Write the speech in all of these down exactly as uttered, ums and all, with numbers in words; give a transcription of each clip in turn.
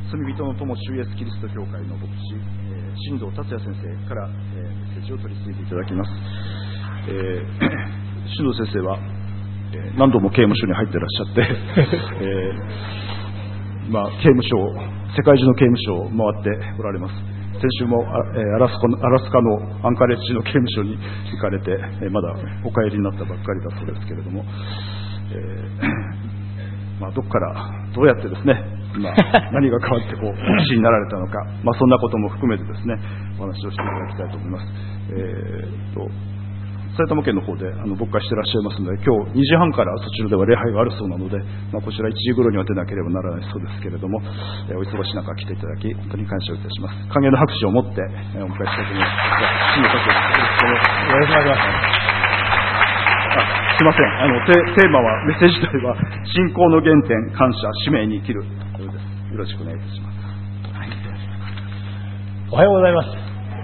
罪人の友主イエスキリスト教会の牧師、えー、新藤達也先生から、えー、メッセージを取り次いでいただきます。えー、新藤先生は、えー、何度も刑務所に入ってらっしゃって、えーまあ、刑務所を世界中の刑務所を回っておられます。先週も ア, ア, ラスコアラスカのアンカレッジの刑務所に行かれて、えー、まだお帰りになったばっかりだそうですけれども、えーまあ、どこからどうやってですね今何が変わってこう牧師になられたのか、まあ、そんなことも含めてですねお話をしていただきたいと思います。えー、と埼玉県の方であの牧会してらっしゃいますので、今日にじはんからそちらでは礼拝があるそうなので、まあ、こちらいちじ頃には出なければならないそうですけれども、えー、お忙しい中来ていただき本当に感謝をいたします。歓迎の拍手を持って、えー、お迎えしたいと思います。新藤達也です。よろしくお願いします。すみません、あの テ, テーマはメッセージ題は信仰の原点、感謝、使命に生きるというです。よろしくお願いいたします。はい、 おはようございます。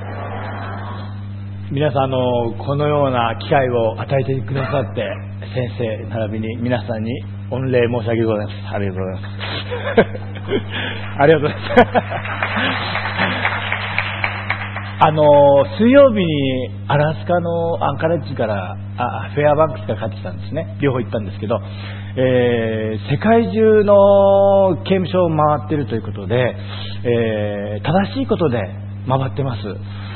皆さん、あのこのような機会を与えてくださって、先生並びに皆さんに御礼申し上げございます。ありがとうございますありがとうございますあの水曜日にアラスカのアンカレッジからあフェアバンクスから帰ってきたんですね。両方行ったんですけど、えー、世界中の刑務所を回っているということで、えー、正しいことで回ってます。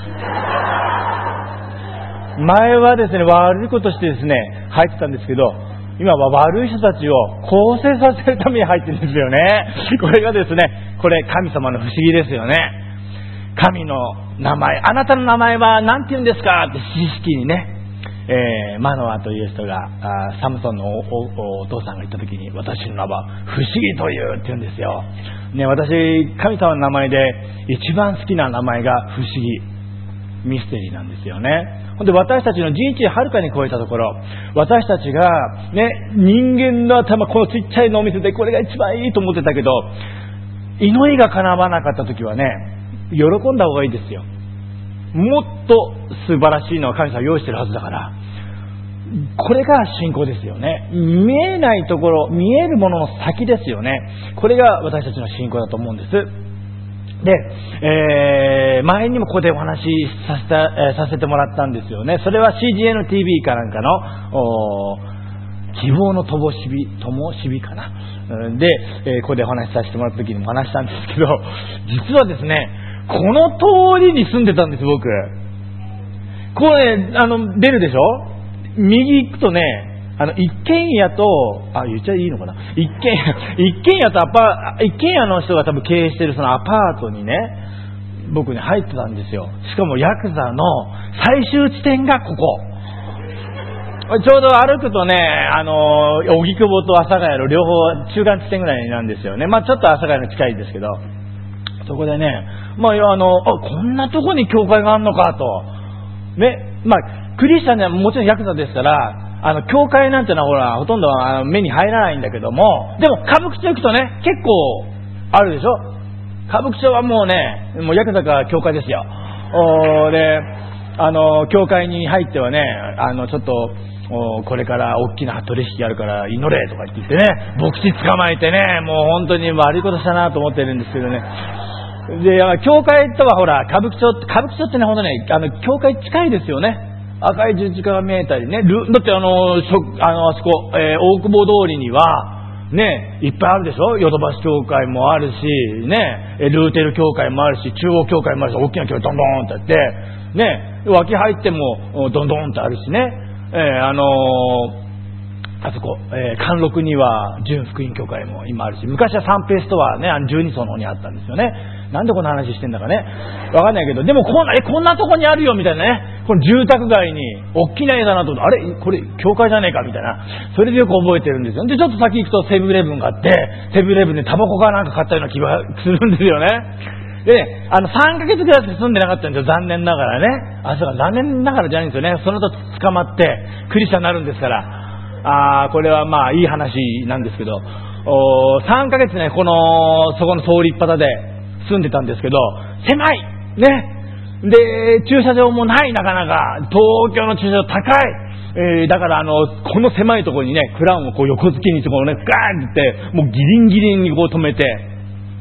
前はですね、悪いことしてですね入ってたんですけど、今は悪い人たちを更生させるために入ってるんですよね。これがですね、これ神様の不思議ですよね。神の名前、あなたの名前は何て言うんですかって知識にね、えー、マノアという人があサムソンの お, お, お父さんが言った時に、私の名は不思議というって言うんですよ、ね、私神様の名前で一番好きな名前が不思議、ミステリーなんですよね。ほんで私たちの人知はるかに超えたところ、私たちが、ね、人間の頭、このちっちゃい脳みそでこれが一番いいと思ってたけど、祈りが叶わなかった時はね、喜んだ方がいいですよ。もっと素晴らしいのは神様用意してるはずだから。これが信仰ですよね。見えないところ、見えるものの先ですよね。これが私たちの信仰だと思うんです。で、えー、前にもここでお話しさせた、えー、させてもらったんですよね。それは シージーエヌティービー かなんかの希望の灯火、灯火かな。で、えー、ここでお話しさせてもらった時にも話したんですけど、実はですね、この通りに住んでたんです、僕。これ、ね、あの、出るでしょ？右行くとね、あの、一軒家と、あ、言っちゃいいのかな？一軒家、一軒家とアパ、一軒家の人が多分経営してるそのアパートにね、僕ね、入ってたんですよ。しかもヤクザの最終地点がここ。ちょうど歩くとね、あの、荻窪と阿佐ヶ谷の両方中間地点ぐらいなんですよね。まあちょっと阿佐ヶ谷の近いですけど、そこでね、まあ、あの、あ、こんなとこに教会があるのかと。ね、まあ、クリスチャンにはもちろんヤクザですから、あの、教会なんてのはほら、ほとんどあの目に入らないんだけども、でも歌舞伎町行くとね、結構あるでしょ。歌舞伎町はもうね、もうヤクザか教会ですよ。おで、あの、教会に入ってはね、あの、ちょっと、これから大きな取引あるから祈れとか言ってね、牧師捕まえてね、もう本当に悪いことしたなと思ってるんですけどね。で、教会とはほら、歌舞伎町、歌舞伎町ってね、ほんとね、あの、教会近いですよね。赤い十字架が見えたりね、ルだってあの、しょあの、あそこ、えー、大久保通りには、ね、いっぱいあるでしょ。ヨドバシ教会もあるし、ね、ルーテル教会もあるし、中央教会もあるし、大きな教会ドンドンってあって、ね、脇入ってもドンドンってあるしね、えー、あのー、あそこ、えー、貫禄には純福音教会も今あるし、昔は三平ストアね、あのじゅうに層の方にあったんですよね。なんでこんな話してんだかね、わかんないけど、でもこんな、え、こんなとこにあるよみたいなね、この住宅街に大きな家だなと思って、あれこれ教会じゃねえかみたいな、それでよく覚えてるんですよ。で、ちょっと先行くとセブンイレブンがあって、セブンイレブンでタバコかなんか買ったような気がするんですよね。で、あの、さんかげつぐらい住んでなかったんですよ、残念ながらね。あ、そうか、残念ながらじゃないんですよね。その後捕まって、クリスチャンになるんですから。あー、これはまあ、いい話なんですけど、おさんかげつね、この、そこの通りっぱたで住んでたんですけど、狭いね。で、駐車場もない、なかなか。東京の駐車場高い。えー、だからあの、この狭いところにね、クラウンをこう横付けにして、こうね、ガーンって、もうギリンギリンにこう止めて、え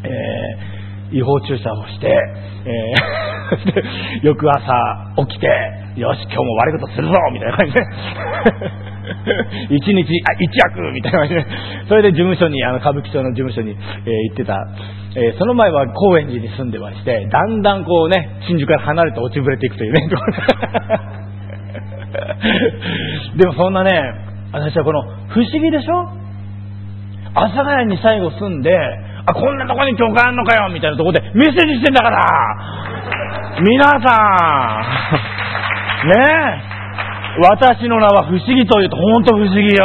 えー、違法駐車をして、えー、翌朝起きて、よし今日も悪いことするぞみたいな感じで一日あ一役みたいな感じで、それで事務所にあの歌舞伎町の事務所に、えー、行ってた、えー、その前は高円寺に住んでまして、だんだんこうね新宿から離れて落ちぶれていくというねでもそんなね、私はこの不思議でしょ、阿佐ヶ谷に最後住んで、あこんなとこに教会あんのかよみたいなところでメッセージしてんだから皆さんねえ、私の名は不思議というと本当不思議よ。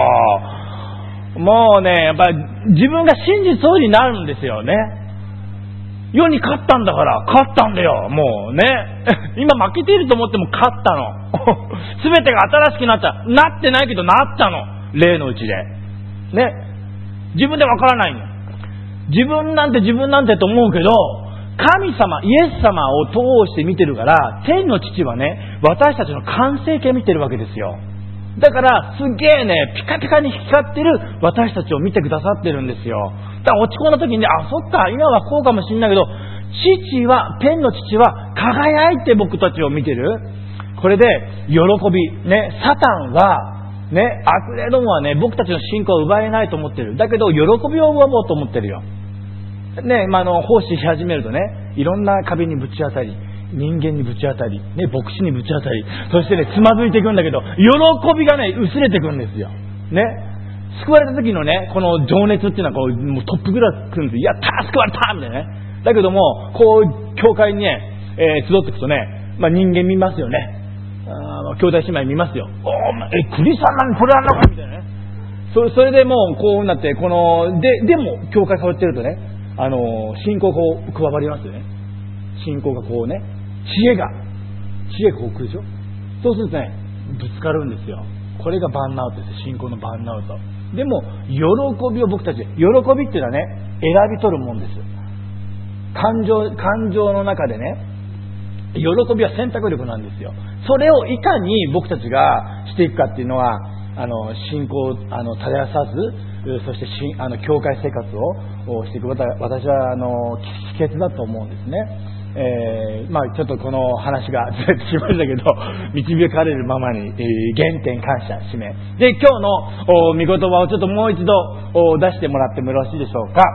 もうねやっぱり自分が信じそうになるんですよね。世に勝ったんだから勝ったんだよ、もうね今負けていると思っても勝ったの全てが新しくなった、なってないけどなったの、霊のうちでね。自分でわからないの、自分なんて自分なんてと思うけど、神様イエス様を通して見てるから、天の父はね私たちの完成形見てるわけですよ。だからすげえねピカピカに光ってる私たちを見てくださってるんですよ。だから落ち込んだ時に、あそっか今はこうかもしれないけど、父は天の父は輝いて僕たちを見てる。これで喜びね、サタンはね、悪霊どもはね僕たちの信仰を奪えないと思ってる。だけど喜びを奪おうと思ってるよね。まあ、あの奉仕し始めるとね、いろんな壁にぶち当たり、人間にぶち当たり、ね、牧師にぶち当たり、そしてねつまずいていくんだけど、喜びがね薄れていくんですよね。救われた時のねこの情熱っていうのはこうもうトップぐらい来るんですよ。やったー救われたみたいなね。だけどもこう教会にね、えー、集っていくとね、まあ、人間見ますよね。あ兄弟姉妹見ますよ。おえクリスチャンなのにこれあんのかみたいなね。そ, それでもうこうなってこのででも教会変わってるとね、あの信仰がこう加わりますよね。信仰がこうね、知恵が知恵がこう来るでしょ。そうするとねぶつかるんですよ。これがバーンアウトです。信仰のバーンアウト。でも喜びを僕たち、喜びっていうのはね選び取るもんです。感情感情の中でね、喜びは選択力なんですよ。それをいかに僕たちがしていくかっていうのは、あの信仰をあの絶やさず、そしてしあの教会生活をしていく、私はあの秘訣だと思うんですね。えーまあ、ちょっとこの話がずれてしまいましたけど、導かれるままに、えー、原点感謝使命で、今日の御言葉をちょっともう一度出してもらってもよろしいでしょうか。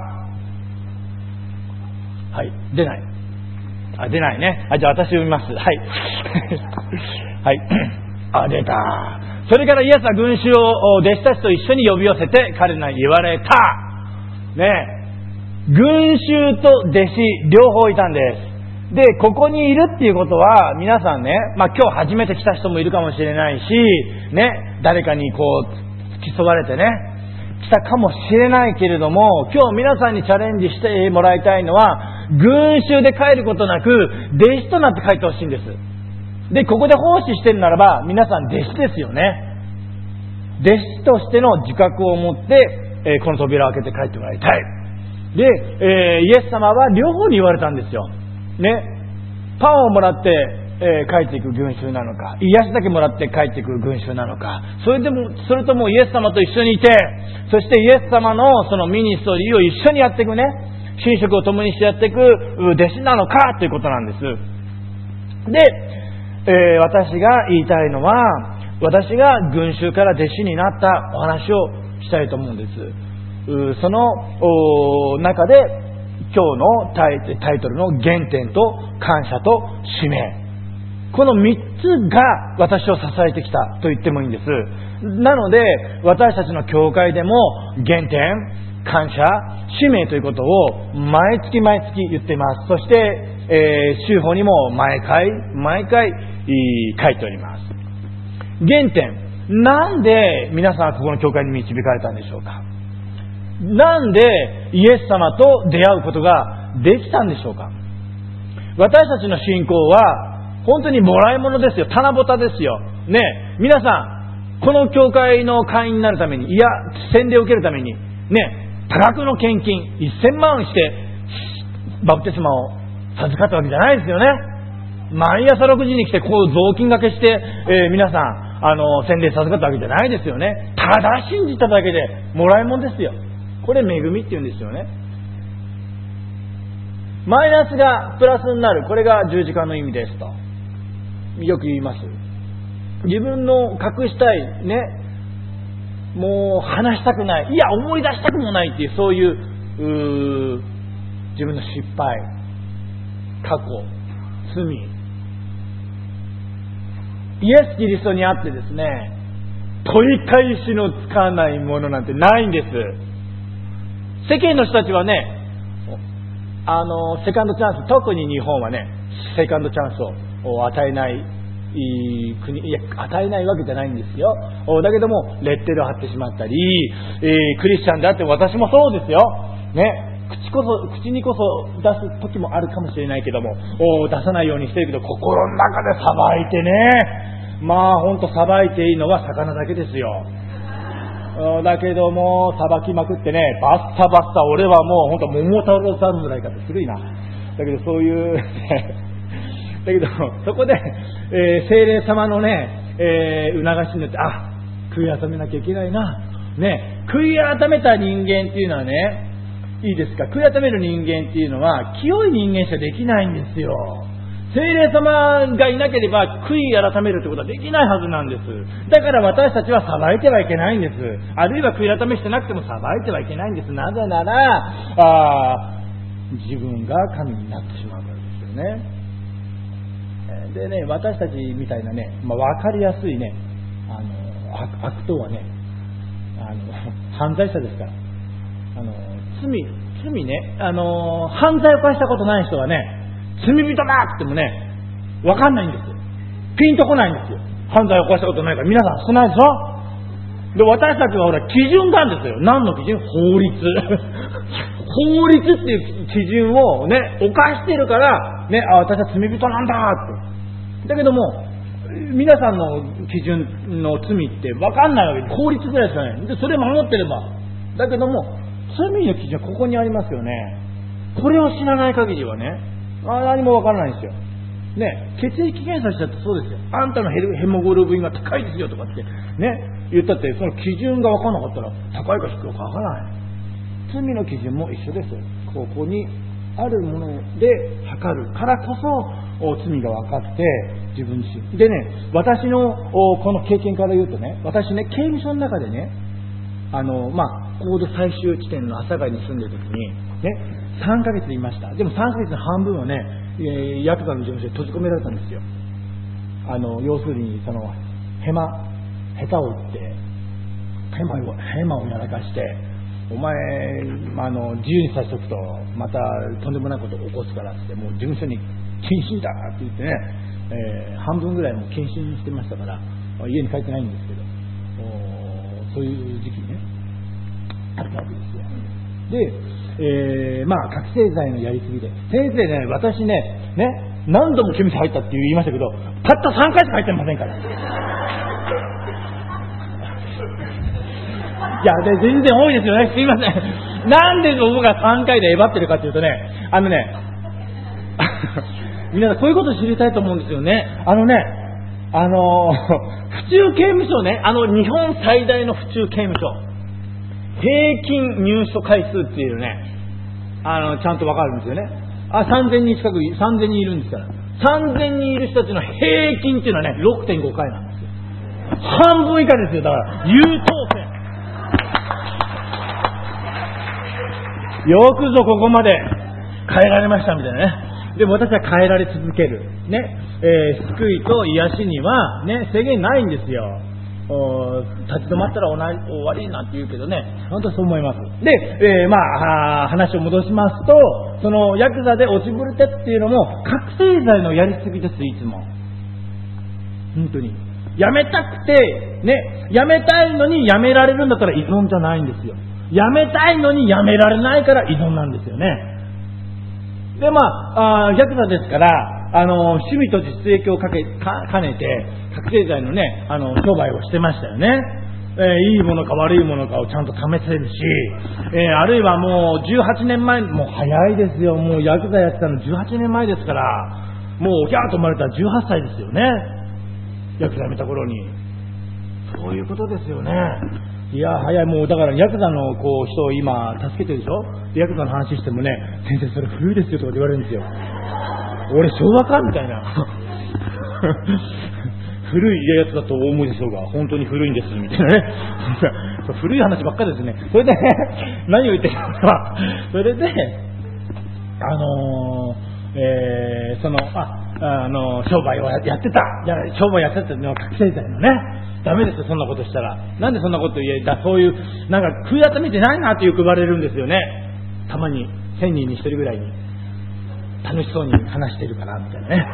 はい、出ないあ出ないね。あじゃあ私読みます。はいはいあ出た。それからイエスは群衆を弟子たちと一緒に呼び寄せて彼らに言われたね。群衆と弟子両方いたんです。でここにいるっていうことは皆さんね、まあ、今日初めて来た人もいるかもしれないしね、誰かにこう付き添われてね来たかもしれないけれども、今日皆さんにチャレンジしてもらいたいのは、群衆で帰ることなく弟子となって帰ってほしいんです。でここで奉仕してるならば皆さん弟子ですよね。弟子としての自覚を持って、えー、この扉を開けて帰ってもらいたい。で、えー、イエス様は両方に言われたんですよね。パンをもらって、えー、帰っていく群衆なのか、癒しだけもらって帰っていく群衆なのか、それでもそれともイエス様と一緒にいて、そしてイエス様のそのミニストリーを一緒にやっていくね、神職を共にしてやっていく弟子なのかということなんです。で、えー、私が言いたいのは、私が群衆から弟子になったお話をしたいと思うんです。その中で今日のタイ、タイトルの原点と感謝と使命、このみっつが私を支えてきたと言ってもいいんです。なので私たちの教会でも原点、感謝、使命ということを毎月毎月言っています。そして、えー、週報にも毎回毎回書いております。原点、なんで皆さんはここの教会に導かれたんでしょうか。なんでイエス様と出会うことができたんでしょうか。私たちの信仰は本当にもらい物ですよ。棚ぼたですよね。皆さんこの教会の会員になるために、いや洗礼を受けるためにね、多額の献金いっせんまんしてバプテスマを授かったわけじゃないですよね。毎朝ろくじに来てこう雑巾がけして、えー、皆さんあの洗礼授かったわけじゃないですよね。ただ信じただけでもらい物ですよ。これ恵みって言うんですよね。 マイナスがプラスになる。これが十字架の意味ですと。よく言います。自分の隠したい、ね、もう話したくない。いや、思い出したくもないっていう、そういう、うー自分の失敗、過去、罪。イエス・キリストにあってですね、取り返しのつかないものなんてないんです。世間の人たちはね、あのセカンドチャンス、特に日本はね、セカンドチャンスを与えない国、いや与えないわけじゃないんですよ。だけどもレッテルを貼ってしまったり、えー、クリスチャンであって私もそうですよ。ね、口こそ口にこそ出す時もあるかもしれないけども、出さないようにしてるけど心の中でさばいてね、まあ本当さばいていいのは魚だけですよ。だけどもさばきまくってね、バッサバッサ、俺はもう本当桃太郎侍かって古いな。だけどそういうだけどそこで、えー、聖霊様のね、えー、促しによって、あ、悔い改めなきゃいけないな、ね、悔い改めた人間っていうのはね、いいですか、悔い改める人間っていうのは清い人間しかできないんですよ。聖霊様がいなければ悔い改めるってことはできないはずなんです。だから私たちは裁いてはいけないんです。あるいは悔い改めしてなくても裁いてはいけないんです。なぜならあ自分が神になってしまうからですよね。でね、私たちみたいなね、まあ、分かりやすいね、あの 悪, 悪党はね、あの犯罪者ですから、あの罪罪ね、あの犯罪を犯したことない人はね、罪人だって言ってもね、分かんないんですよ。ピンとこないんですよ。犯罪を犯したことないから。皆さん少ないでしょ。で、私たちはほら基準なんですよ。何の基準？法律法律っていう基準をね、犯してるからね、あ、私は罪人なんだって。だけども皆さんの基準の罪って分かんないわけで、法律ぐらいしかない。でそれ守ってれば。だけども罪の基準はここにありますよね。これを知らない限りはね、あ、何も分からないんですよ。ね、血液検査しちゃってそうですよ。あんたのヘモグロビンが高いですよとかってね言ったって、その基準が分からなかったら高いか低いか分からない。罪の基準も一緒です。ここにあるもので測るからこそ罪が分かって自分自身でね、私のこの経験から言うとね、私ね、刑務所の中でね、あのまあ高度最終地点の阿佐ヶ谷に住んでる時にね、さんかげついました。でもさんかげつの半分はね、えー、ヤクザの事務所に閉じ込められたんですよ。あの要するにそのヘマ下手を言ってヘマをヘマをやらかして、お前あの自由にさせておくとまたとんでもないことを起こすからって、もう事務所に謹慎だって言ってね、えー、半分ぐらいもう謹慎してましたから家に帰ってないんですけど、そういう時期ねあったわけですよ。で、えー、まあ覚醒剤のやりすぎで、先生ね、私ねね何度も刑務所入ったって言いましたけど、たったさんかいしか入ってませんから。いや、で全然多いですよね。すいません。なんで僕がさんかいでえばってるかというとね、あのね皆さんこういうこと知りたいと思うんですよね。あのね、あの府中刑務所ね、あの日本最大の府中刑務所、平均入所回数っていうね、あのちゃんとわかるんですよね。あ、さんぜんにん近く、さんぜんにんいるんですから、さんぜんにんいる人たちの平均っていうのはね ろくてんごかいなんですよ。半分以下ですよ。だから優等生。よくぞここまで変えられましたみたいなね。でも私は変えられ続けるね、えー、救いと癒しにはね制限ないんですよ。立ち止まったら終わりなんて言うけどね、本当にそう思います。で、えー、まあ話を戻しますと、そのヤクザで落ちぶれてっていうのも覚醒剤のやりすぎです。いつも本当にやめたくてね、やめたいのにやめられるんだったら依存じゃないんですよ。やめたいのにやめられないから依存なんですよね。で、まあ、あヤクザですから、あの趣味と実益をかけか兼ねて覚醒剤のね、あの商売をしてましたよね。えー、いいものか悪いものかをちゃんと試せるし、えー、あるいはもうじゅうはちねんまえ、もう早いですよ。もうヤクザやってたのじゅうはちねんまえですから、もうギャーと生まれたらじゅうはっさいですよね。ヤクザやめた頃に。そういうことですよね。 いや早い、もうだからヤクザのこう人を今助けてるでしょ。でヤクザの話してもね、先生それ古いですよとか言われるんですよ。俺昭和かみたいな古いやつだとお思いでしょうが、本当に古いんですみたいなね古い話ばっかりですね。それで何を言ってるのか、それであのーえー、そのああの商売をやってた、商売やってたのは覚醒剤のね、ダメですよそんなことしたら。なんでそんなこと言えた、そういうなんか食い集めてないなってよく言われるんですよね。たまにせんにんにひとりぐらいに楽しそうに話してるからみたいなね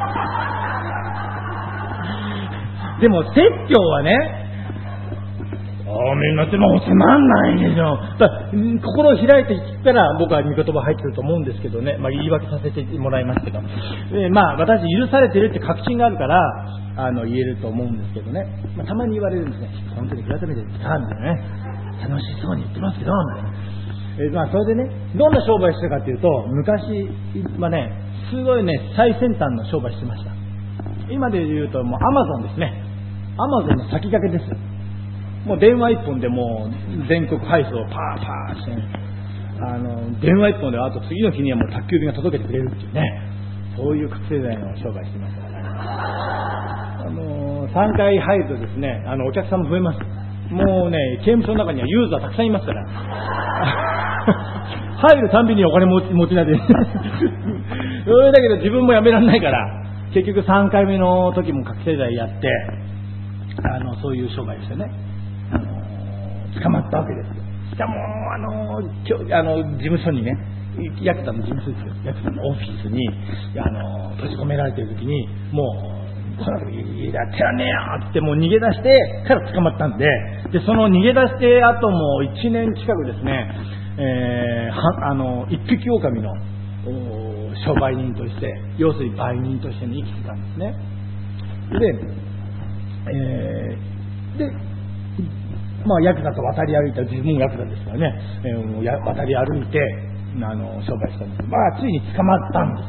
でも説教はね、あみんなってもうつまんないんでしょ。だ心を開いて聞ったら僕は御言葉入ってると思うんですけどね、まあ、言い訳させてもらいますけど、えー、まあ私許されてるって確信があるからあの言えると思うんですけどね、まあ、たまに言われるんですね。本当に改めてですかみたいなね、楽しそうに言ってますけどみたいな、えー、まあそれでね、どんな商売してたかというと、昔まあねすごいね最先端の商売してました。今で言うともうアマゾンですね。アマゾンの先駆けです。もう電話一本でもう全国配送をパーパーして、ね、あの電話一本であと次の日にはもう宅急便が届けてくれるっていうね、そういう覚醒剤の商売してましたからね。あのさんかい入るとですね、あのお客さんも増えます。もうね刑務所の中にはユーザーたくさんいますから入るたんびにお金持ち持ちなでそれだけど自分もやめられないから、結局さんかいめの時も覚醒剤やって、あのそういう商売をしてね、あの捕まったわけですよ。しかもあの今日あの事務所にね、ヤクザの事務所ですよ、ヤクザのオフィスにあの閉じ込められている時に、もうこんな時やってらんねえよってもう逃げ出してから捕まったんで、でその逃げ出してあともいちねん近くですね、えー、はあの一匹狼の商売人として、要するに売人として、ね、生きてたんですね。でえー、で、まあ、ヤクザと渡り歩いた、自分もヤクザですからね、えー、や渡り歩いてあの商売したんです。まあついに捕まったんです。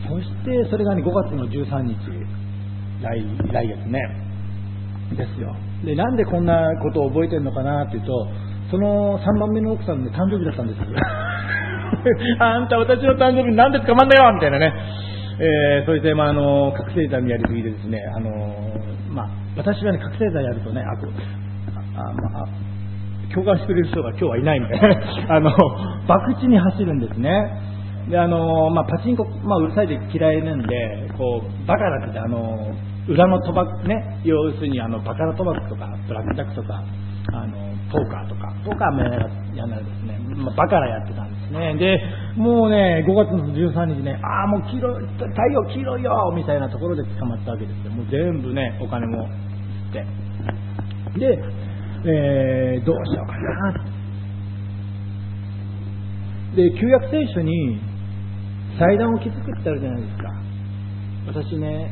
そしてそれがねごがつのじゅうさんにち、来, 来月ねですよ。でなんでこんなことを覚えてるのかなっていうと、そのさんばんめの奥さんの、ね、誕生日だったんですあんた私の誕生日になんで捕まんだよみたいなね。えー、それで、まあ、あの覚醒剤のやりすぎでですね、あのまあ、私はね覚醒剤やるとね、あとあ、まあ、共感してくれる人が今日はいないみたいなあの博打に走るんですね。であの、まあ、パチンコ、まあ、うるさいで嫌いなんで、こうバカラってあの裏の賭博ね、要するにあのバカラ賭博とかブラックジャックとかあのポーカーとかポーカーもやらないですね、まあ、バカラやってたんですね。でもうねごがつのじゅうさんにちね、ああもう黄色い太陽黄色いよみたいなところで捕まったわけですよ。もう全部ねお金もってで、えー、どうしようかなで、旧約聖書に祭壇を築くってあるじゃないですか。私ね、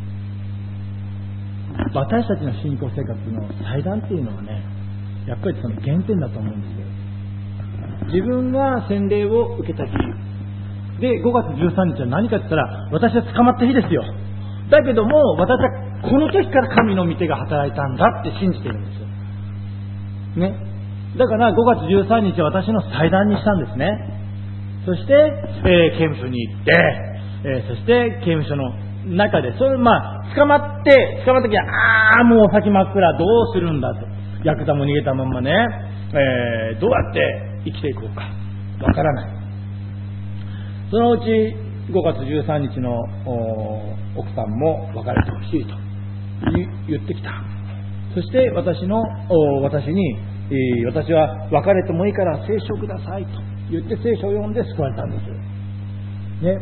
私たちの信仰生活の祭壇っていうのはね、やっぱりその原点だと思うんですよ。自分が洗礼を受けた日で、ごがつじゅうさんにちは何かって言ったら、私は捕まった日ですよ。だけども私はこの時から神の御手が働いたんだって信じてるんですよね。だからごがつじゅうさんにちは私の祭壇にしたんですね。そして、えー、刑務所に行って、えー、そして刑務所の中でそれまあ捕まって捕まった時はああもう先真っ暗、どうするんだと、ヤクザも逃げたまんまね、えー、どうやって生きていこうかわからない。そのうちごがつじゅうさんにちの奥さんも別れてほしいと言ってきた。そして私の私に、えー、私は別れてもいいから聖書くださいと言って聖書を読んで救われたんですね。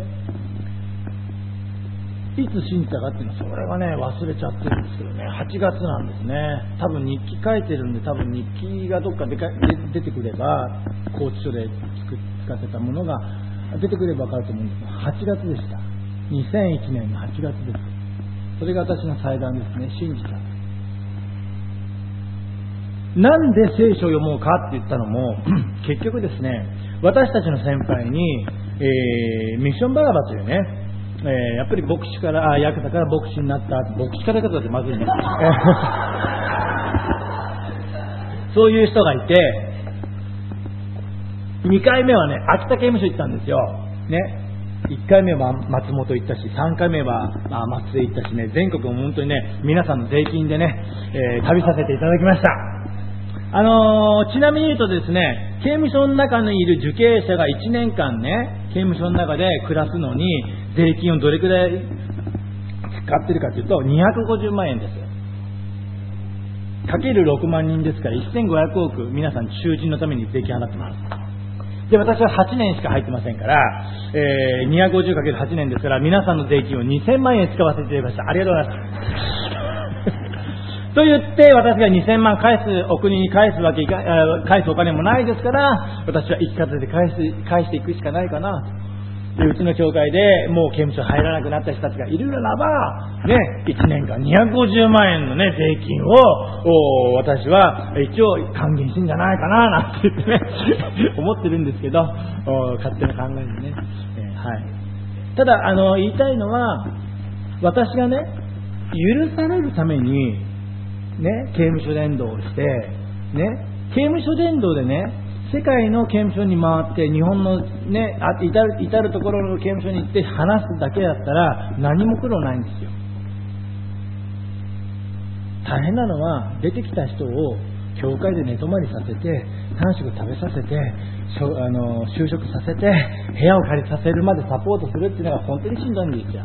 いつ信じたかっていうのはそれはね忘れちゃってるんですけどね、はちがつなんですね。多分日記書いてるんで、多分日記がどっかでか出てくれば、拘置所で使ってたものが出てくれば分かると思うんですが、はちがつでした。にせんいちねんのはちがつです。それが私の祭壇ですね。信じた。なんで聖書を読もうかって言ったのも結局ですね、私たちの先輩に、えー、ミッションバラバというね、えー、やっぱり牧師からあヤクザから牧師になった、牧師からヤクザってまずいねそういう人がいて、にかいめはね、秋田刑務所行ったんですよ。ね。いっかいめは松本行ったし、さんかいめは松江行ったしね、全国を本当にね、皆さんの税金でね、えー、旅させていただきました。あのー、ちなみに言うとですね、刑務所の中にいる受刑者がいちねんかんね、刑務所の中で暮らすのに、税金をどれくらい使ってるかというと、にひゃくごじゅうまんえんですよ。かけるろくまんにんですから、せんごひゃくおく、皆さん囚人のために税金払ってます。で、私ははちねんしか入ってませんから、えー、にひゃくごじゅうかけるはちねんですから、皆さんの税金をにせんまんえん使わせていただきました。ありがとうございます。と言って、私がにせんまん返す、お国に返すわけいか、返すお金もないですから、私は一括で返す、返していくしかないかなと。で、うちの教会でもう刑務所入らなくなった人たちがいるならば、ね、いちねんかんにひゃくごじゅうまんえんのね、税金を、私は一応還元してんじゃないかな、なんて言ってね、思ってるんですけど、勝手な考えにね、えー、はい。ただ、あの、言いたいのは、私がね、許されるために、ね、刑務所伝道をして、ね、刑務所伝道でね、世界の刑務所に回って日本の、ね、あ至る、至るところの刑務所に行って話すだけだったら何も苦労ないんですよ。大変なのは出てきた人を教会で寝泊まりさせて、さん食食べさせて、しょあの就職させて、部屋を借りさせるまでサポートするっていうのが本当にしんどいんですよ。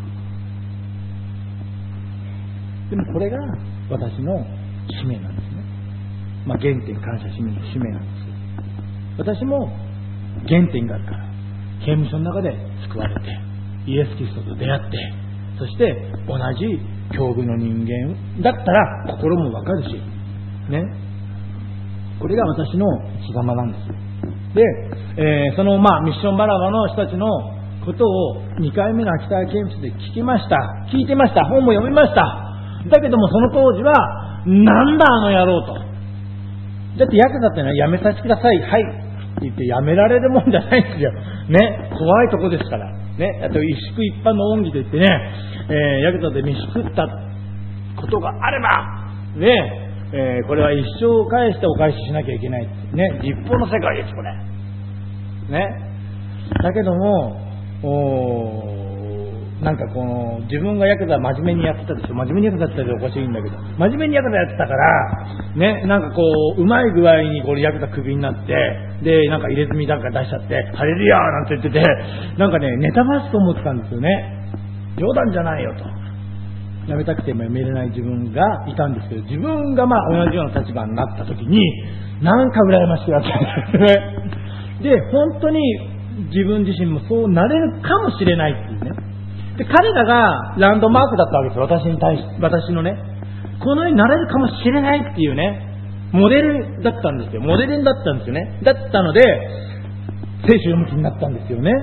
でもこれが私の使命なんですね。まあ、原点感謝使命の使命なんです。私も原点があるから、刑務所の中で救われて、イエス・キリストと出会って、そして同じ境遇の人間だったら心もわかるし、ね、これが私の生き様なんです。で、えー、そのまあミッションバラバの人たちのことをにかいめの秋田刑務所で聞きました。聞いてました。本も読みました。だけどもその当時は、なんだあの野郎と。だってヤクザってのはやめさせてください。はい。って言ってやめられるもんじゃないんですよ。ね。怖いとこですから。ね。あと、一宿一般の恩義と言ってね、えー、ヤクザで飯食ったことがあれば、ね、えー、これは一生返してお返ししなきゃいけない。ね。実法の世界です、これ。ね。だけども、おなんかこの自分がヤクザ真面目にやってたでしょ。真面目にヤクザやってたらおかしいんだけど、真面目にヤクザやってたからね、なんかこううまい具合にこれヤクザクビになって、でなんか入れ墨なんか出しちゃってハレルヤーなんて言ってて、なんかねネタバスと思ってたんですよね。冗談じゃないよと。やめたくてもやめれない自分がいたんですけど、自分がまあ同じような立場になった時になんか羨ましくなったんですね。で本当に自分自身もそうなれるかもしれないっていうね。で彼らがランドマークだったわけです。私に対して、私のね、このようになれるかもしれないっていうね、モデルだったんですよ。モデルだったんですよね。だったので、聖書を読む気になったんですよね。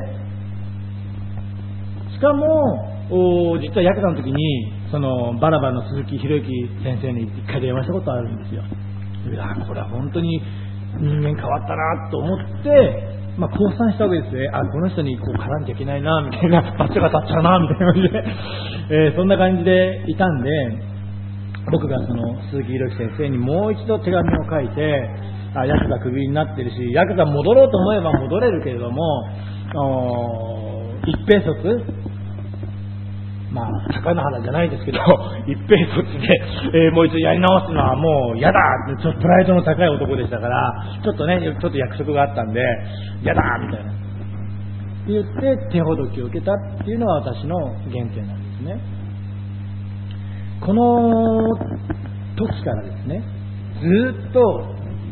しかも、実はヤクザの時に、そのバラバの鈴木博之先生に一回電話したことあるんですよ。いや、これは本当に人間変わったなと思って、まあ、降参したわけですね。あ、この人にこう絡んじゃいけないなみたいな、バッチが立っちゃうなみたいな感じで、えー、そんな感じでいたんで、僕がその鈴木博之先生にもう一度手紙を書いて、あ、ヤクザクビになってるし、ヤクザ戻ろうと思えば戻れるけれども、一平卒、まあ高野原じゃないですけど、一平卒で、えー、もう一度やり直すのはもう嫌だって、ちょっとプライドの高い男でしたから、ちょっとね、ちょっと約束があったんで、嫌だみたいな言って手ほどきを受けたっていうのが私の原点なんですね。この時からですね、ずっと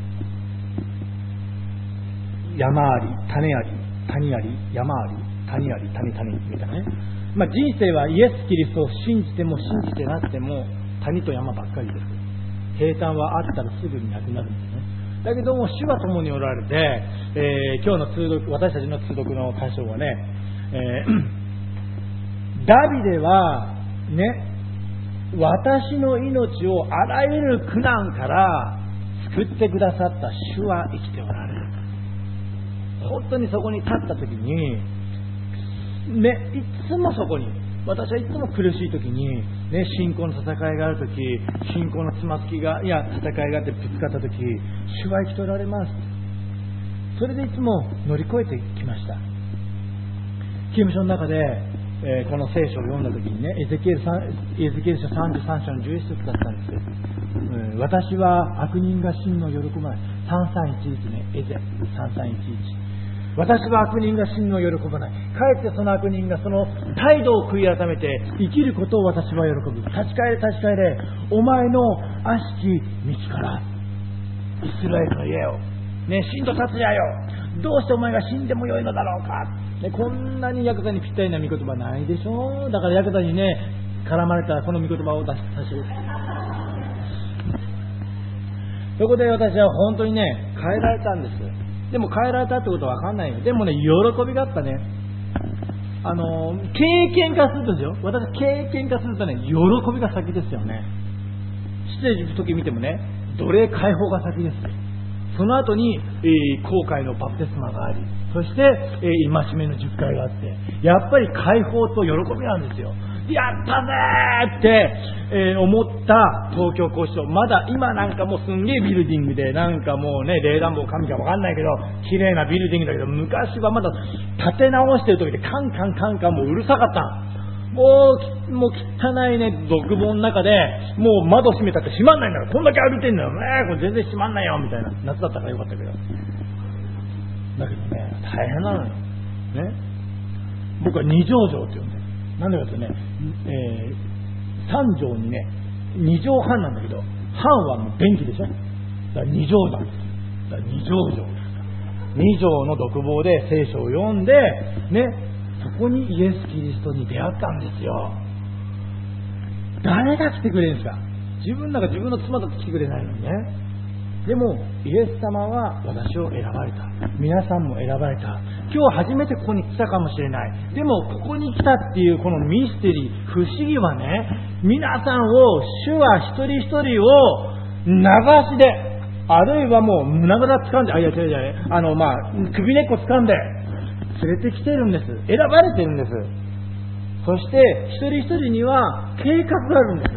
山あり種あり谷あり山あり谷あり種谷みたいなね、まあ、人生はイエス・キリストを信じても信じてなくても谷と山ばっかりです。平坦はあったらすぐになくなるんですね。だけども主は共におられて、えー、今日の通読、私たちの通読の箇所はね、えー、ダビデはね、私の命をあらゆる苦難から救ってくださった主は生きておられる。本当にそこに立った時にね、いつもそこに、私はいつも苦しい時にね、信仰の戦いがあるとき、信仰のつまずきが、いや、戦いがあってぶつかったとき、主は生きとられます。それでいつも乗り越えてきました。刑務所の中で、えー、この聖書を読んだときにね、エゼキエル書さんじゅうさん章のじゅういち節だったんですよ。うん、私は悪人が真の喜ばない。さんさんいちいちね、エゼさんさんいちいち。私は悪人が真の喜ばない。かえってその悪人がその態度を悔い改めて生きることを私は喜ぶ。立ち返れ立ち返れ。お前の悪しき道からイスラエルの家を、ね、信と達也よ。どうしてお前が死んでもよいのだろうか。ね、こんなにヤクザにぴったりな御言葉ないでしょ。だからヤクザにね絡まれたらこの御言葉を出しさせる。そこで私は本当にね変えられたんです。でも変えられたってことは分かんないよ。でもね、喜びがあったね。あの経験化するとですよ。私経験化するとね、喜びが先ですよね。出ている時見てもね、奴隷解放が先ですよ。その後に、えー、後悔のバプテスマがあり、そして、えー、戒めの十回があって、やっぱり解放と喜びなんですよ。やったぜーって、えー、思った東京拘置所。まだ今なんかもうすんげえビルディングで、なんかもうね、冷暖房神かわかんないけど、綺麗なビルディングだけど、昔はまだ建て直してる時でカンカンカンカンもううるさかった。もう、もう汚いね、独房の中で、もう窓閉めたって閉まんないんだから、こんだけ歩いてんだよね、これ全然閉まんないよ、みたいな。夏だったからよかったけど。だけどね、大変なのよ。ね。僕は二条城って呼んでる。なんでかってね、えー、三条にね、二畳半なんだけど、半はもう便器でしょ。だから二畳なんです。だから二畳城。二畳の独房で聖書を読んで、ね、そこにイエス・キリストに出会ったんですよ。誰が来てくれるんですか。自分なんか自分の妻だって来てくれないのにね。でもイエス様は私を選ばれた。皆さんも選ばれた。今日初めてここに来たかもしれない。でもここに来たっていうこのミステリー、不思議はね、皆さんを主は一人一人を流しで、あるいはもう胸ぐら掴んで、あ、いや違う違う、あのまあ首根っこ掴んで連れてきてるんです。選ばれてるんです。そして一人一人には計画があるんです。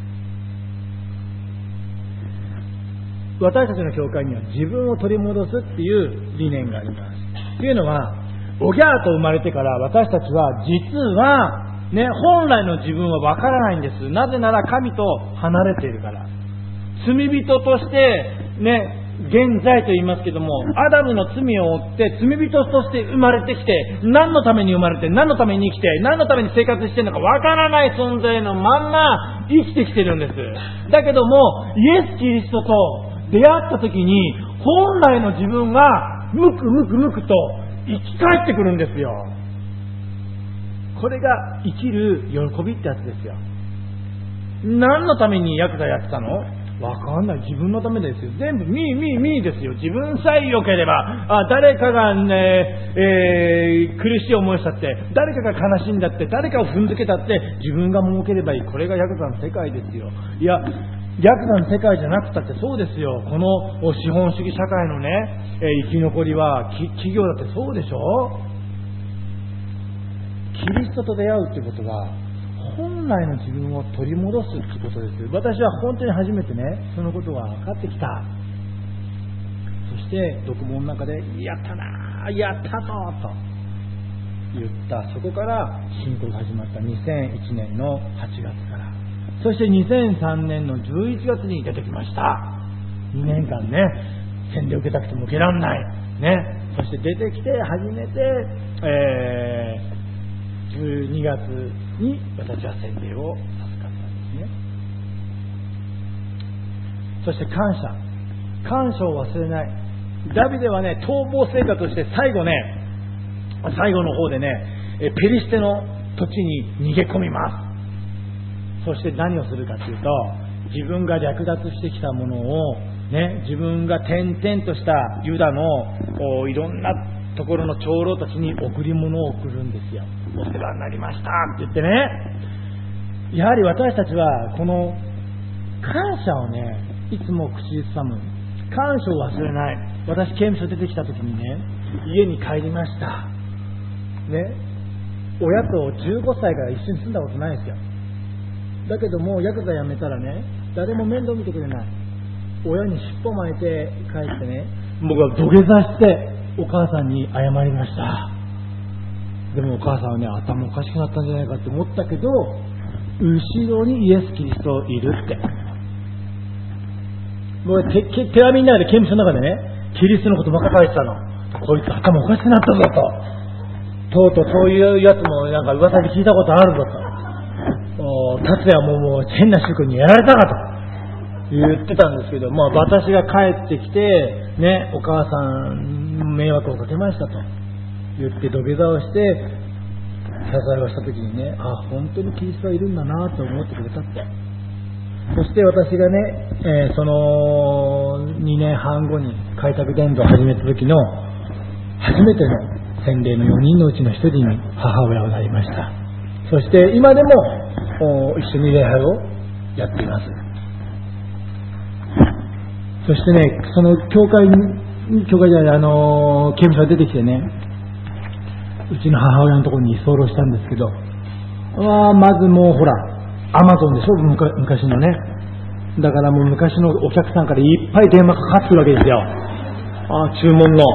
私たちの教会には自分を取り戻すっていう理念があります。というのは、おぎゃーと生まれてから私たちは実はね、本来の自分はわからないんです。なぜなら神と離れているから。罪人としてね、現在と言いますけども、アダムの罪を負って罪人として生まれてきて、何のために生まれて、何のために生きて、何のために生活しているのかわからない存在のまんま生きてきてるんです。だけどもイエス・キリストと出会った時に本来の自分がムクムクムクと生き返ってくるんですよ。これが生きる喜びってやつですよ。何のためにヤクザやってたの？わかんない。自分のためですよ。全部ミーミーミーですよ。自分さえ良ければ、あ、誰かがね、えー、苦しい思いしたって、誰かが悲しんだって、誰かを踏んづけたって、自分が儲ければいい。これがヤクザの世界ですよ。いや、ヤクザの世界じゃなくたってそうですよ。この資本主義社会のね、えー、生き残りは企業だってそうでしょ。キリストと出会うってことは本来の自分を取り戻すってことです。私は本当に初めてね、そのことが分かってきた。そして独房の中でやったな、やったぞと言った。そこから信仰が始まったにせんいちねんのはちがつから、そしてにせんさんねんのじゅういちがつに出てきました。にねんかんね、洗礼を受けたくても受けらんないね。そして出てきて初めて、えーじゅうにがつに私は洗礼を授かったんですね。そして感謝、感謝を忘れない。ダビデはね、逃亡生活をして最後ね、最後の方でね、ペリシテの土地に逃げ込みます。そして何をするかというと、自分が略奪してきたものをね、自分が点々としたユダのいろんなところの長老たちに贈り物を送るんですよ。お世話になりましたって言ってね。やはり私たちはこの感謝をね、いつも口ずさむ。感謝を忘れない。私刑務所出てきた時にね、家に帰りましたね。親とじゅうごさいから一緒に住んだことないんですよ。 だけどもうヤクザ辞めたらね、誰も面倒見てくれない。親に尻尾巻いて帰ってね、僕は土下座してお母さんに謝りました。でもお母さんはね、頭おかしくなったんじゃないかって思ったけど、後ろにイエス・キリストいるって。もう手, 手紙の中で、刑務所の中でね、キリストのことばっか書いてたの。こいつ頭おかしくなったぞと。とうとうそういうやつもなんか噂で聞いたことあるぞと。達也ももう変な宗教にやられたかと言ってたんですけど、まあ私が帰ってきて、ね、お母さん迷惑をかけましたと言って土下座をして、謝罪をした時にね、あ、本当にキリストはいるんだなと思ってくれたって。そして私がね、えー、そのにねんはん後に開拓伝道を始めた時の初めての洗礼のよにんのうちのひとりに母親をなりました。そして今でも一緒に礼拝をやっています。そしてね、その教会に教会じゃない、あの刑務所が出てきてね、うちの母親のところに居候したんですけど、あまずもうほらアマゾンでしょ、昔のね。だからもう昔のお客さんからいっぱい電話かかってくるわけですよ。あ注文の。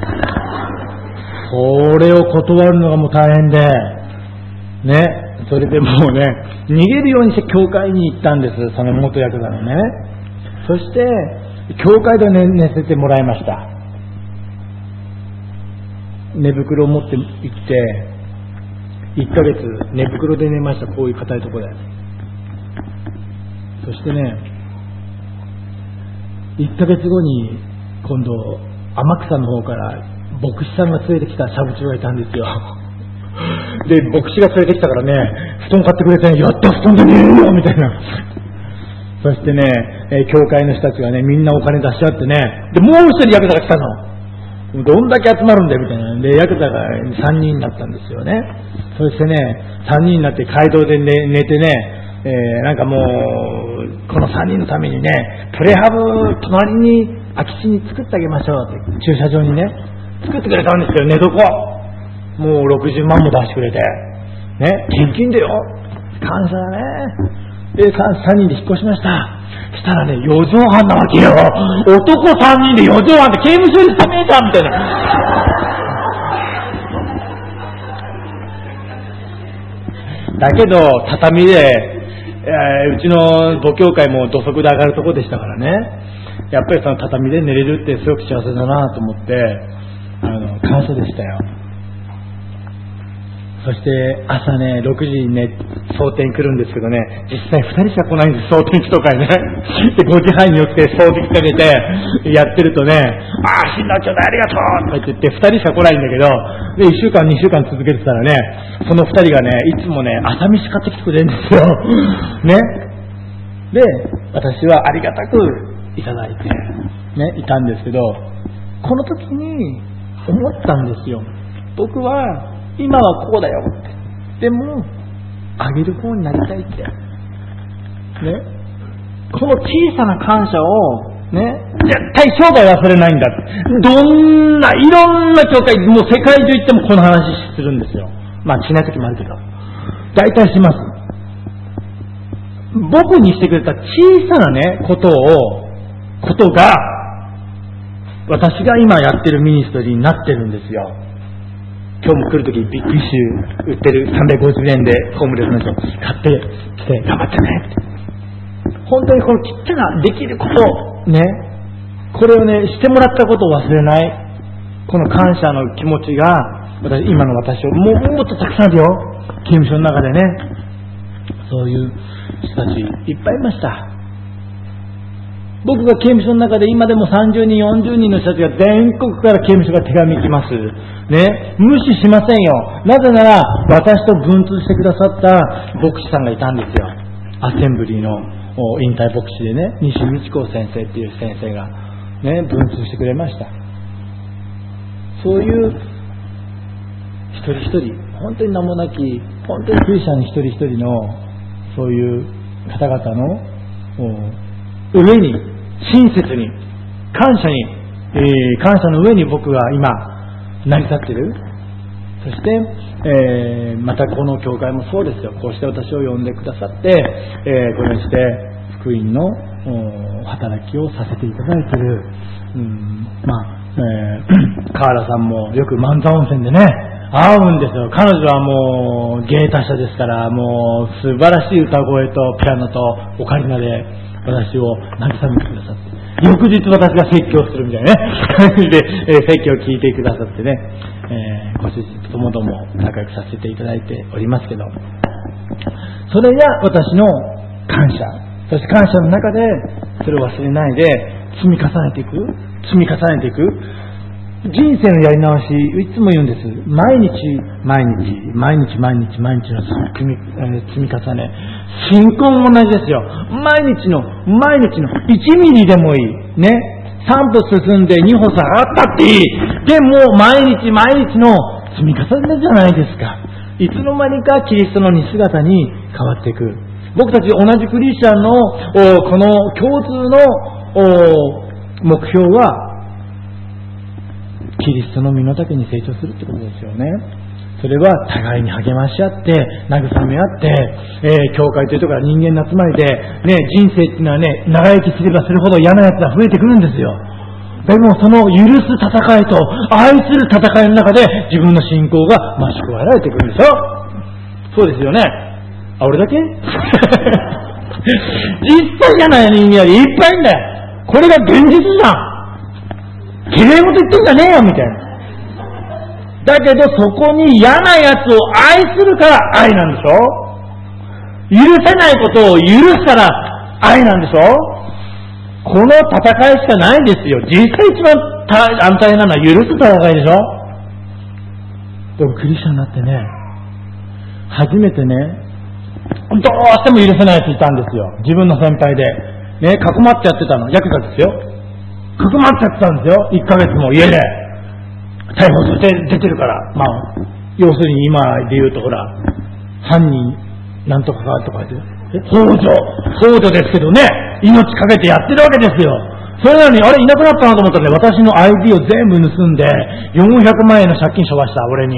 それを断るのがもう大変で、ね。それでもうね、逃げるようにして教会に行ったんです。その元ヤクザのね。そして、教会で寝、寝せてもらいました。寝袋を持って行って、いっかげつ寝袋で寝ました。こういう硬いところで。そしてね、いっかげつごに今度天草の方から牧師さんが連れてきたシャブ長がいたんですよ。で牧師が連れてきたからね、布団買ってくれて、ね、やった布団で寝るよみたいな。そしてね、えー、教会の人たちがね、みんなお金出し合ってね、でもう一人ヤクザが来たの。どんだけ集まるんだよみたいな。でヤクザがさんにんだったんですよね。そしてね、さんにんになって街道で 寝, 寝てね、えー、なんかもうこのさんにんのためにね、プレハブ隣に空き地に作ってあげましょうって、駐車場にね作ってくれたんですよ。寝床もうろくじゅうまんも出してくれてね、現金でよ、感謝だね。で 3, さんにんで引っ越しました。したらね、よじょうはんなわけよ。男さんにんでよじょうはんって刑務所に住めえじゃんみたいな。だけど畳で、えー、うちの母教会も土足で上がるとこでしたからね、やっぱりその畳で寝れるってすごく幸せだなと思って、あの感謝でしたよ。そして朝ね、ろくじにね、蒼天来るんですけどね、実際ふたりしか来ないんです、蒼天祈祷会ね。で、ごじはんに起きて掃除機かけてやってるとね、ああ、新郎兄弟ありがとうとか言ってふたりしか来ないんだけど、で、いっしゅうかん、にしゅうかん続けてたらね、そのふたりがね、いつもね、朝飯買ってきてくれるんですよ。ね。で、私はありがたくいただいて、ね、いたんですけど、この時に思ったんですよ。僕は、今はこうだよって。でも、あげる方になりたいって。ね。この小さな感謝を、ね、絶対生涯忘れないんだ。どんな、いろんな教会、もう世界中行ってもこの話するんですよ。まあ、しない時もあるけど。大体します。僕にしてくれた小さなね、ことを、ことが、私が今やってるミニストリーになってるんですよ。今日も来るときビッグイッシュ売ってるさんびゃくごじゅうえんでホームレスの人買ってきて頑張ってねって。本当にこのちっちゃなできることね、これをねしてもらったことを忘れない、この感謝の気持ちが私今の私をもうもっとたくさんあるよ。刑務所の中でね、そういう人たちいっぱいいました。僕が刑務所の中で今でもさんじゅうにんよんじゅうにんの人たちが全国から刑務所が手紙来ますね。無視しませんよ。なぜなら私と文通してくださった牧師さんがいたんですよ。アセンブリーの引退牧師でね、西美智子先生っていう先生がね、文通してくれました。そういう一人一人、本当に名もなき、本当にクリスチャン一人一人のそういう方々の上に親切に感謝に、えー、感謝の上に僕が今成り立っている。 そして、えー、またこの教会もそうですよ。こうして私を呼んでくださって、えー、これにして福音の働きをさせていただいている、うん、まあ、えー、河原さんもよく万座温泉でね会うんですよ。彼女はもう芸達者ですから、もう素晴らしい歌声とピアノとオカリナで私を慰めてくださって、翌日私が説教するみたいなね感じで、えー、説教を聞いてくださってね、えー、ご主人ともども仲良くさせていただいておりますけど、それが私の感謝、そして感謝の中でそれを忘れないで積み重ねていく積み重ねていく人生のやり直し、いつも言うんです。毎日毎日毎日毎日毎日の積み、えー、積み重ね、信仰も同じですよ。毎日の毎日のいちミリでもいいね、さん歩進んでに歩下がったっていい、でも毎日毎日の積み重ねじゃないですか。いつの間にかキリストの似姿に変わっていく。僕たち同じクリスチャンのこの共通の目標はキリストの身の丈に成長するってことですよね。それは互いに励まし合って慰め合って、えー、教会というところから人間の集まりで、ね、人生っていうのはね、長生きすればするほど嫌なやつが増えてくるんですよ。でもその許す戦いと愛する戦いの中で自分の信仰が増し加えられてくるんですよ。そうですよね。あ、俺だけ実際嫌な人間はいっぱいいんだよ。これが現実じゃん。きれい事言ってんじゃねえよみたいな。だけどそこに嫌なやつを愛するから愛なんでしょ。許せないことを許すから愛なんでしょ。この戦いしかないんですよ。実際一番安泰なのは許す戦いでしょ。でもクリスチャンになってね、初めてね、どうしても許せないやついたんですよ。自分の先輩でね、かくまってやってたの、ヤクザですよ。かくまっちゃってたんですよ。いっかげつも家で逮捕して出てるから。まあ要するに今で言うとほら、犯人なんとかかとか言って、幇助幇助ですけどね、命かけてやってるわけですよ。それなのにあれいなくなったなと思ったらね、私の アイディー を全部盗んでよんひゃくまんえんの借金しょばした俺に。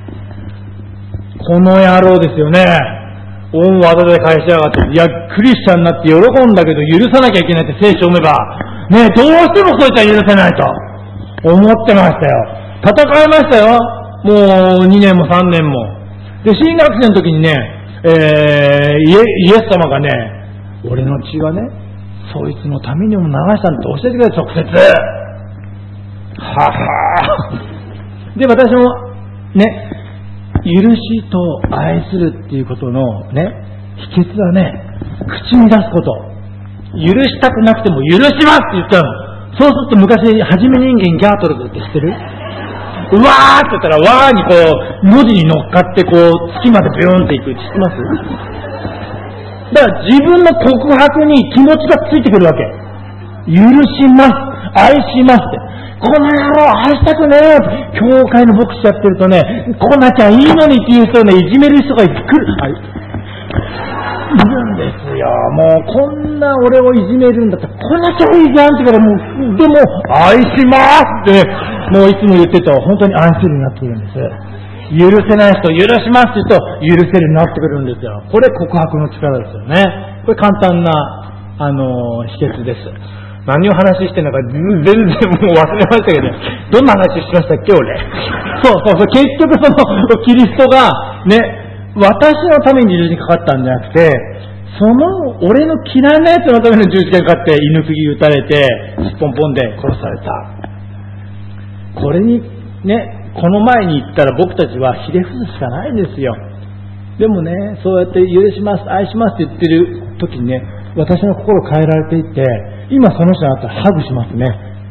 この野郎ですよね。恩をあだで返しやがって。いやクリスチャンになって喜んだけど許さなきゃいけないって聖書を読めばねえ、どうしてもそういったら許せないと思ってましたよ。戦いましたよ。もうにねんもさんねんも。で、新学生の時にね、えー、イエ、イエス様がね、俺の血はね、そいつのためにも流したんだと教えてくれ、直接。ははー。で、私もね、許しと愛するっていうことのね、秘訣はね、口に出すこと。許したくなくても許しますって言ったの。そうすると昔はじめ人間ギャートルズって知ってる？うわーって言ったらわーにこう文字に乗っかってこう月までビューンっていくって知ってます？だから自分の告白に気持ちがついてくるわけ。許します、愛しますって。この野郎愛したくねえ。教会の牧師やってるとね、来なきゃいいのにっていう人をね、いじめる人が来る。はいいるんですよ。もうこんな俺をいじめるんだったら来なきゃいいじゃんってからもう、でも愛しますってもういつも言ってると本当に愛するようになってくるんです。許せない人許しますって言うと許せるようになってくるんですよ。これ告白の力ですよね。これ簡単なあの秘訣です。何を話してるのか全然もう忘れましたけど、どんな話しましたっけ俺。そうそうそう、結局そのキリストがね、私のために十字架にかかったんじゃなくて、その俺の嫌いなやつのための十字架にかかって犬釘打たれてすっぽんぽんで殺された。これにね、この前に言ったら僕たちはひれ伏すしかないんですよ。でもね、そうやって許します愛しますって言ってる時にね、私の心変えられていって、今その人に会ったらハグしますね。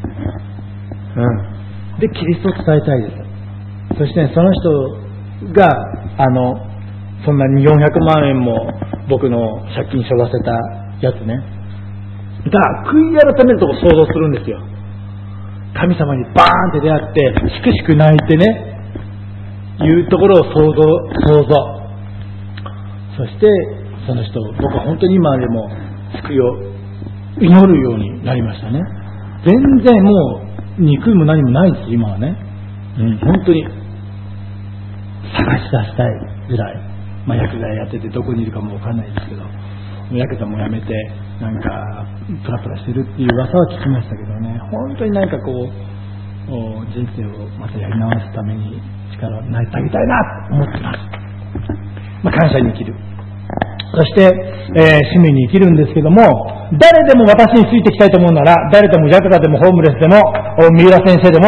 うん。でキリストを伝えたいです。そして、ね、その人があのそんなによんひゃくまんえんも僕の借金しょばせたやつね。だから悔い改めるとこ想像するんですよ。神様にバーンって出会ってしくしく泣いてね、いうところを想像想像。そしてその人、僕は本当に今でも救いを祈るようになりましたね。全然もう憎いも何もないです今はね。うん、本当に。 貸し出したいぐらい、まあ、ヤクザやっててどこにいるかもわかんないですけど、ヤクザもやめてなんかプラプラしてるっていう噂は聞きましたけどね、本当になんかこう人生をまたやり直すために力を泣いてあげたいなと思ってます。まあ、感謝に生きる、そして、えー、使命に生きるんですけども、誰でも私についてきたいと思うなら、誰でもヤクザでもホームレスでも三浦先生でも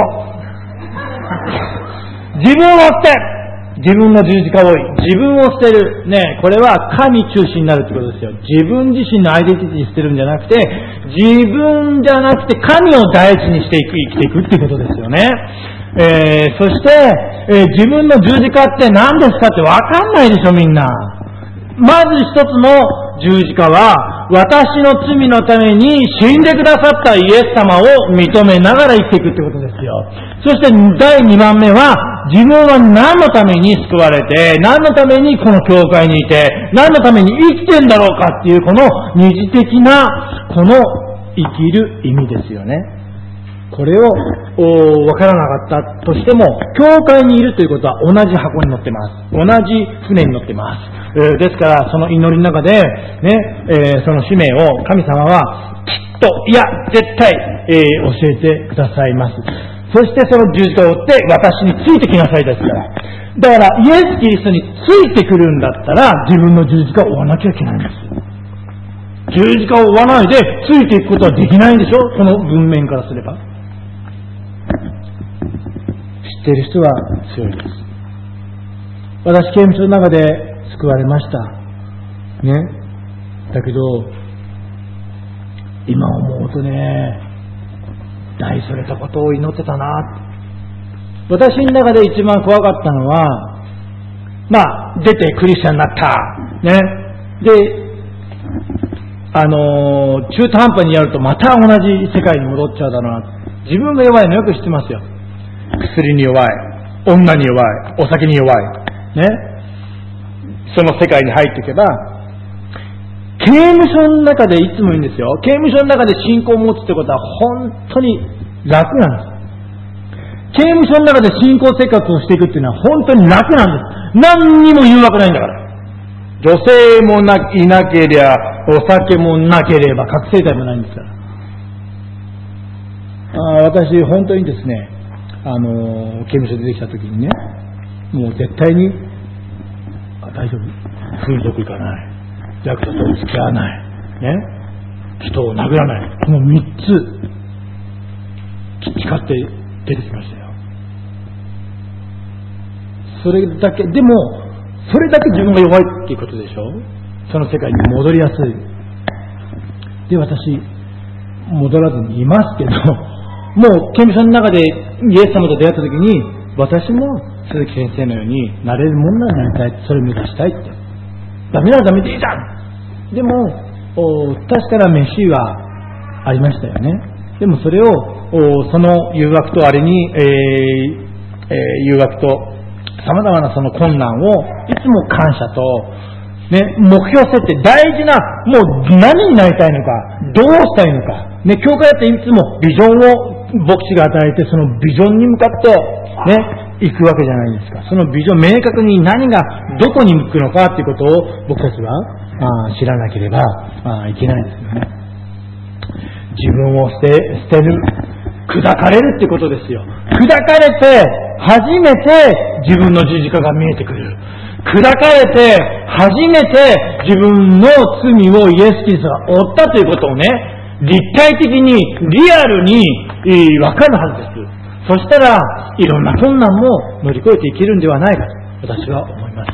自分を捨て、自分の十字架を追い、自分を捨てるね、これは神中心になるってことですよ。自分自身のアイデンティティに捨てるんじゃなくて、自分じゃなくて神を第一にしていく、生きていくっていうことですよね。えー、そして、えー、自分の十字架って何ですかってわかんないでしょ、みんな。まず一つの十字架は、私の罪のために死んでくださったイエス様を認めながら生きていくってことですよ。そしてだいにばんめは、自分は何のために救われて、何のためにこの教会にいて、何のために生きてんだろうかっていうこの二次的なこの生きる意味ですよね。これをわからなかったとしても、教会にいるということは同じ箱に乗ってます。同じ船に乗ってます。えー、ですからその祈りの中でね、えー、その使命を神様はきっと、いや絶対、えー、教えてくださいます。そしてその十字架を追って私についてきなさいですから。だからイエス・キリストについてくるんだったら自分の十字架を追わなきゃいけないんです。十字架を追わないでついていくことはできないんでしょ、この文面からすれば。知っている人は強いです。私、刑務所の中で救われました。ね。だけど、今思うとね、大それたことを祈ってたな。私の中で一番怖かったのは、まあ、出てクリスチャンになった。ね。で、あのー、中途半端にやるとまた同じ世界に戻っちゃうだろうな。自分が弱いのよく知ってますよ。薬に弱い、女に弱い、お酒に弱い、ね、その世界に入っていけば、刑務所の中でいつも言うんですよ。刑務所の中で信仰を持つってことは本当に楽なんです。刑務所の中で信仰生活をしていくっていうのは本当に楽なんです。何にも誘惑ないんだから。女性もないなければ、お酒もなければ、覚醒剤もないんですから。あ、私本当にですね、あの刑務所出てきた時にね、もう絶対にあ大丈夫、風俗行かない、ヤクザと付き合わない、ね、人を殴らない、このみっつ誓って出てきましたよ。それだけでもそれだけ自分が弱いっていうことでしょ。その世界に戻りやすい。で、私戻らずにいますけど、もう刑務所の中でイエス様と出会った時に、私も鈴木先生のようになれるものになりたい、それを目指したいって。ダメならダメでいいじゃん。でも確かな飯はありましたよね。でもそれをその誘惑とあれに、えーえー、誘惑と様々なその困難をいつも感謝と、ね、目標設定、大事な、もう何になりたいのか、どうしたいのか、ね、教会だっていつもビジョンを牧師が与えて、そのビジョンに向かってね、行くわけじゃないですか。そのビジョン、明確に何がどこに向くのかっていうことを僕たちはあ知らなければあいけないですよね。自分を捨て捨てる、砕かれるってことですよ。砕かれて初めて自分の十字架が見えてくる。砕かれて初めて自分の罪をイエス・キリストが負ったということをね、立体的にリアルに分かるはずです。そしたらいろんな困難も乗り越えていけるんではないかと私は思います。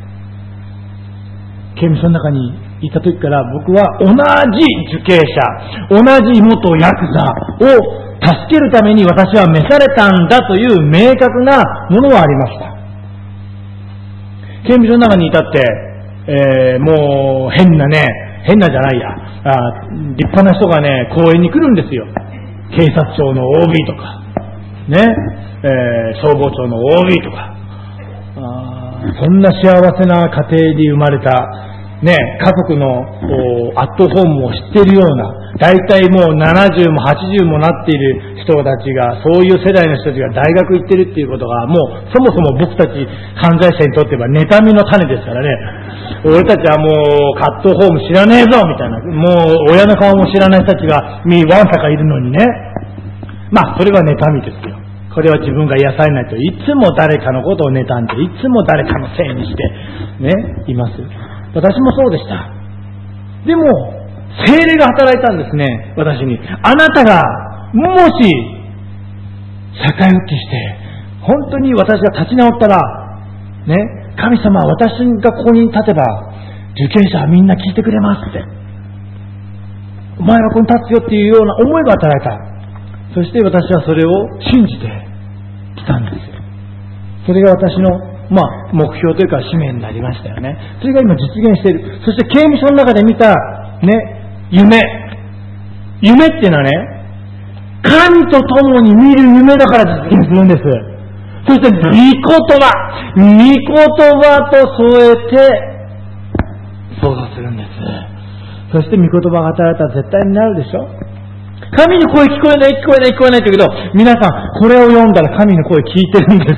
刑務所の中にいた時から僕は同じ受刑者、同じ元ヤクザを助けるために私は召されたんだという明確なものはありました。刑務所の中にいたって、えー、もう変なね、変なじゃないや、あ立派な人がね、公園に来るんですよ。警察庁の オービー とか、ね、えー、消防庁の オービー とか、あそんな幸せな家庭で生まれた、 ね、家族のアットホームを知っているような、大体もうななじゅうもはちじゅうもなっている人たちが、そういう世代の人たちが大学行ってるっていうことが、もうそもそも僕たち犯罪者にとっては妬みの種ですからね。俺たちはもうアットホーム知らねえぞみたいな、もう親の顔も知らない人たちがみわんさかいるのにね。まあそれは妬みですよ。これは自分が癒されないといつも誰かのことを妬んで、いつも誰かのせいにしてね、います。私もそうでした。でも聖霊が働いたんですね、私に。あなたがもし社会復帰して本当に私が立ち直ったらね、神様は私がここに立てば受刑者はみんな聞いてくれますって、お前はここに立つよっていうような思いが与えた。そして私はそれを信じてきたんですよ。それが私の、まあ、目標というか使命になりましたよね。それが今実現している。そして刑務所の中で見た、ね、夢。夢っていうのはね、神と共に見る夢だから実現するんです。そして、御言葉。御言葉と添えて想像するんです。そして御言葉が働いたら絶対になるでしょ。神の声聞こえない聞こえない聞こえないって言うけど、皆さんこれを読んだら神の声聞いてるんです。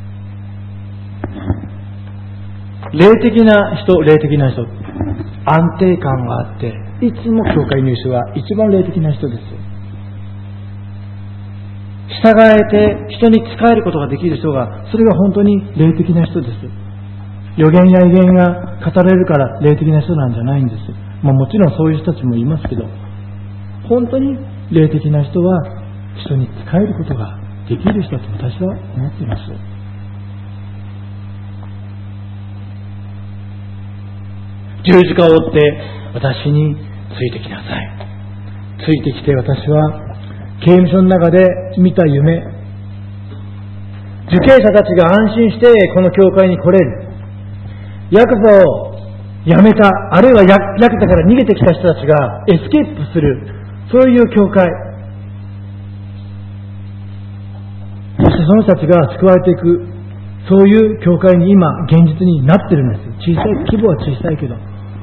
霊的な人、霊的な人、安定感があって、いつも教会入手は一番霊的な人です。従えて人に仕えることができる人が、それが本当に霊的な人です。予言や威厳が語れるから霊的な人なんじゃないんです。まあもちろんそういう人たちもいますけど、本当に霊的な人は人に仕えることができる人だと私は思っています。十字架を追って私についてきなさい。ついてきて、私は刑務所の中で見た夢、受刑者たちが安心してこの教会に来れる、ヤクザを辞めた、あるいはヤクザから逃げてきた人たちがエスケープする、そういう教会、そしてその人たちが救われていく、そういう教会に今現実になってるんです。小さい、規模は小さいけど、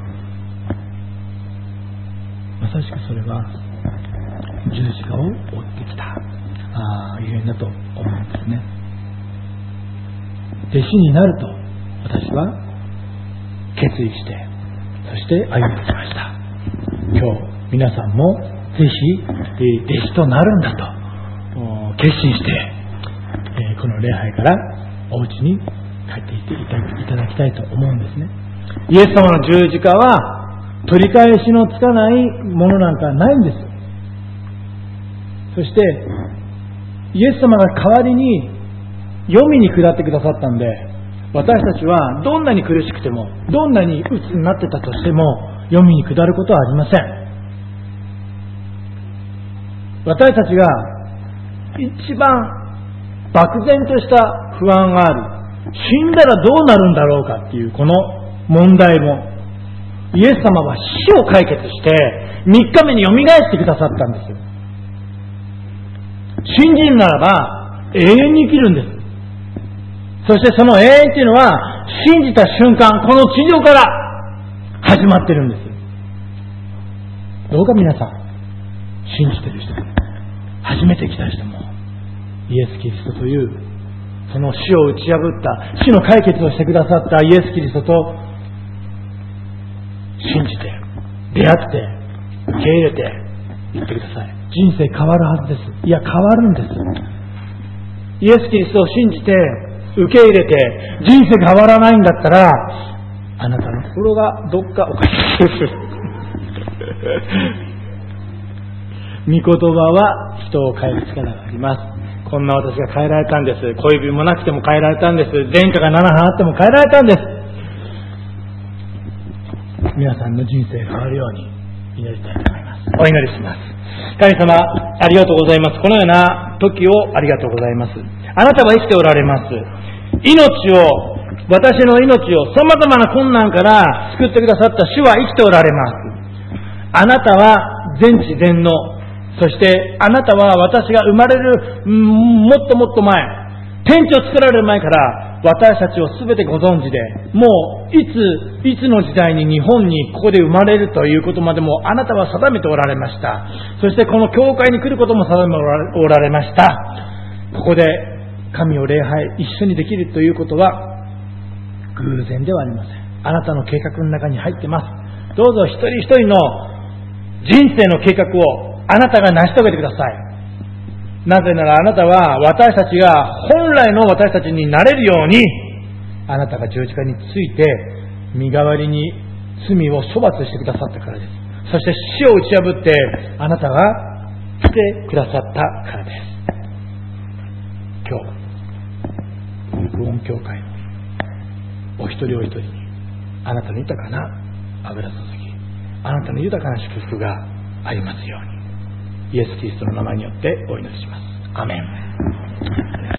まさしくそれは十字架を追ってきたあゆえんだと思うんですね。弟子になると私は決意して、そして歩んできました。今日皆さんもぜひ弟子となるんだと決心して、この礼拝からお家に帰っていっていただきたいと思うんですね。イエス様の十字架は取り返しのつかないものなんかないんです。そしてイエス様が代わりに黄泉に下ってくださったんで、私たちはどんなに苦しくても、どんなに鬱になってたとしても黄泉に下ることはありません。私たちが一番漠然とした不安がある、死んだらどうなるんだろうかっていうこの問題も、イエス様は死を解決してみっかめによみがえってくださったんですよ。信じるならば永遠に生きるんです。そしてその永遠っていうのは信じた瞬間、この地上から始まってるんです。どうか皆さん、信じてる人も初めて来た人もイエス・キリストというその死を打ち破った、死の解決をしてくださったイエス・キリストと信じて出会って受け入れていってください。人生変わるはずです。いや変わるんです。イエス・キリストを信じて受け入れて人生変わらないんだったら、あなたの心がどっかおかしいです。御言葉は人を変える力があります。こんな私が変えられたんです。小指もなくても変えられたんです。殿下がななはんあっても変えられたんです。皆さんの人生が変わるように祈りたいと思います。お祈りします。神様、ありがとうございます。このような時をありがとうございます。あなたは生きておられます。命を、私の命を様々な困難から救ってくださった主は生きておられます。あなたは全知全能、そしてあなたは私が生まれるもっともっと前、天地を作られる前から私たちを全てご存知で、もういついつの時代に日本にここで生まれるということまでもあなたは定めておられました。そしてこの教会に来ることも定めておられました。ここで神を礼拝一緒にできるということは偶然ではありません。あなたの計画の中に入ってます。どうぞ一人一人の人生の計画をあなたが成し遂げてください。なぜならあなたは私たちが本来の私たちになれるように、あなたが十字架について身代わりに罪を処罰してくださったからです。そして死を打ち破ってあなたが来てくださったからです。今日福音教会のお一人お一人にあなたの豊かな油注ぎ、あなたの豊かな祝福がありますように、イエス・キリストの名前によってお祈りします。アメン。